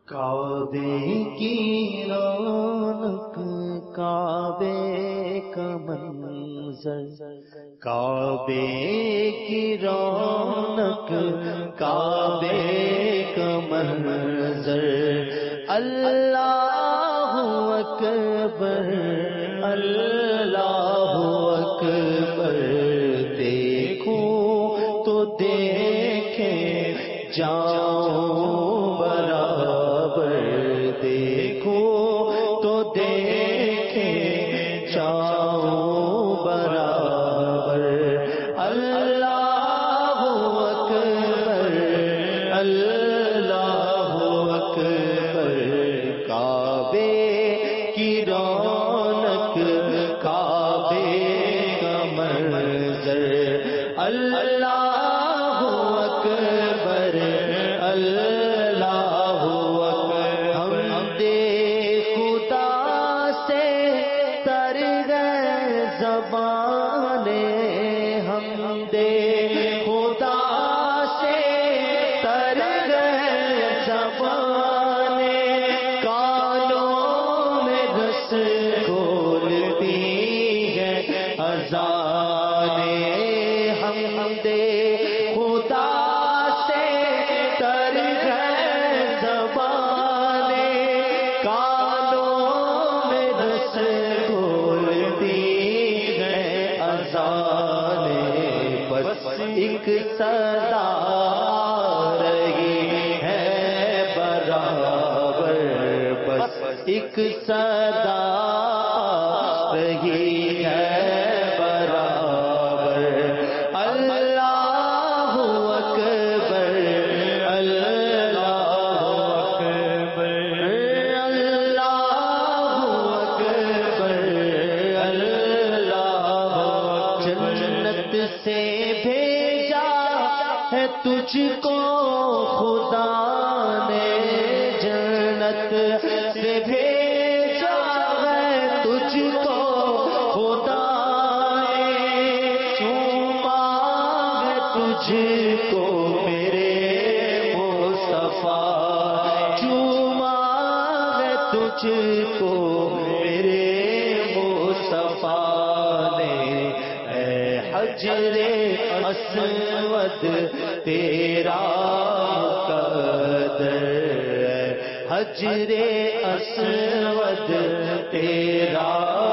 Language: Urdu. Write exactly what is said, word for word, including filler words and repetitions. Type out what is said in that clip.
کعبے کی رونق کعبے کا منظر، کعبے کی رونق کعبے کا منظر، اللہ اکبر اللہ اکبر، دیکھو تو دیکھیں جاؤ برابر، دیکھو تو دیکھیں جاؤ برابر، اللہ اکبر اللہ اکبر، کعبے کی رونق کعبے کا منظر، اللہ اکبر اللہ اکبر، ہم دے خدا سے تر گئے زبانے، ہم دے خدا سے تر گئے زبانے، کانوں میں رس کھولتی ہے اذانے، ہم دے خدا سے تر گئے زبانے، کانوں میں رس کھولتی ہے اذانے، بس ایک صدا رہی ہے برابر، بس ایک صدا رہی ہے برابر، اللہ اکبر اللہ اکبر اللہ اکبر اللہ اکبر، جنت سے بھیجا ہے تجھ کو خدا نے، جنت سے بھیجا ہے تجھ کو خدا نے، چوما ہے تجھ کو میرے مصطفیٰ، چوما ہے تجھ کو میرے مصطفیٰ نے، اے حجر اسود تیرا مقدر، حجر اسود تیرا